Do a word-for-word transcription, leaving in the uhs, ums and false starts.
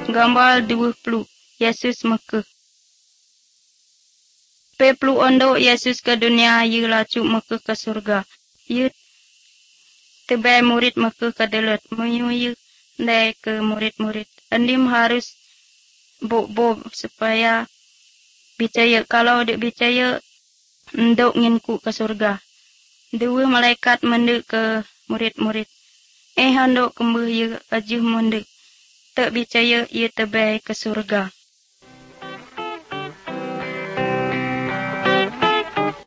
Gambar dua puluh. Yesus Mekah. Pe puluh ondok Yesus ke dunia, ia lacuk Mekah ke surga. Ia tebai murid Mekah ke delut, menyuyu dai ke murid-murid. Andim harus bo-bo supaya percaya. Kalau dia percaya, ndok nginku ke surga. Dua malaikat mendek ke murid-murid. Eh, handok kembali ia ajuh mendek. Tak percaya ia tebai ke surga.